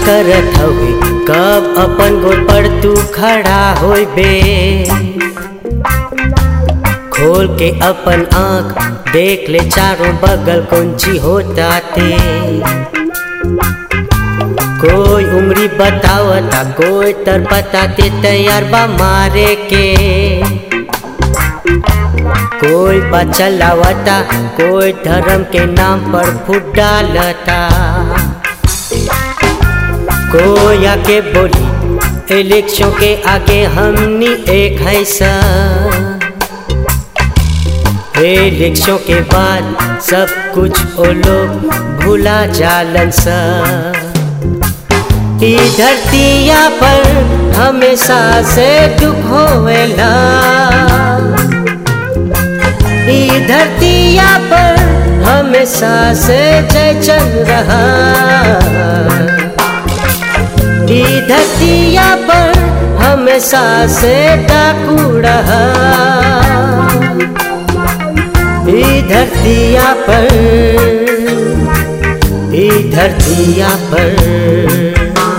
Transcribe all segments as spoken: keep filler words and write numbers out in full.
करत हवे, कब अपन गोड़ पर तू खड़ा होइबे। खोल के अपन आँख देख ले चारों बगल कौन-सी होता ते। कोई उम्री बतावता, कोई तर बताते तैयार बा मारे के। कोई बा चलावता, कोई धर्म के नाम पर फूट डालता। कोई आके बोली इलेक्शन के आगे हमनी एक है सा। इलेक्शन के बाद सब कुछ वो लोग भूला जालन सा। ई धरतिया पर हमेशा से दुख होवेला। ई धरतिया पर हमेशा से जय चल रहा। ई धरतिया पर हमेशा से डाकू रहा। ई धरतिया पर, ई धरतिया पर।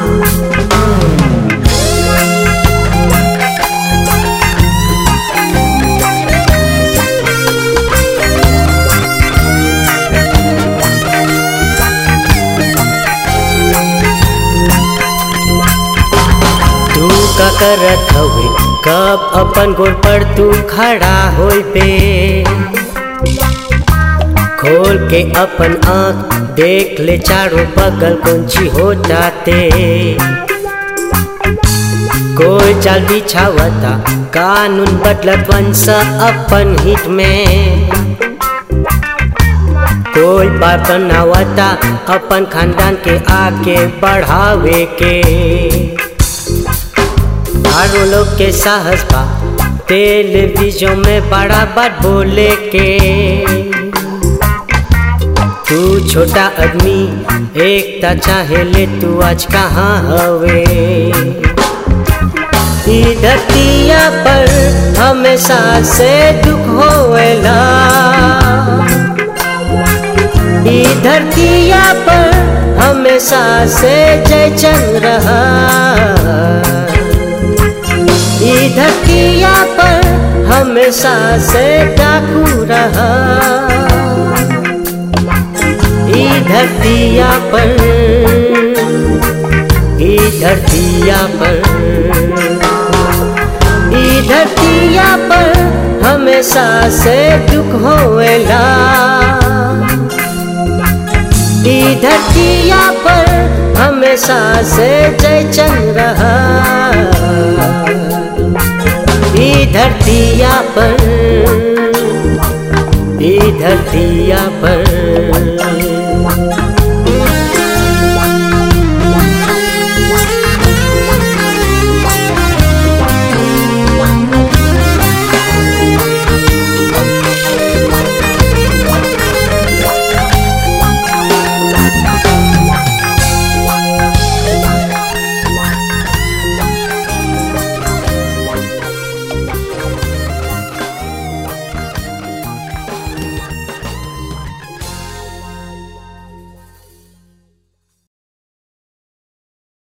तू का करत हवे, कब अपन गोड़ पर तू खड़ा होइबे। खोल के अपन आँख देख ले चारों बगल कौन-सी होता ते। कोई चाल बिछावता, कानून बदलत वंश अपन हित में। कोई बात बनावता, अपन खानदान के आगे बढ़ावे के। चारों लोग के साहस बा टेलीविजन में बड़ा बात बोले के। तू छोटा आदमी एकता चाहे ले, तू आज कहाँ हवे। ई धरतिया पर हमेशा से दुख होवेला। ई धरतिया पर हमेशा से जय चल रहा। ई धरतिया पर हमेशा से डाकू रहा। ई धरतिया पर, ई धरतिया पर, ई धरतिया पर हमेशा से दुख होवेला। ई धरतिया पर हमेशा से जय चल रहा। ई धरतिया पर, ई धरतिया पर।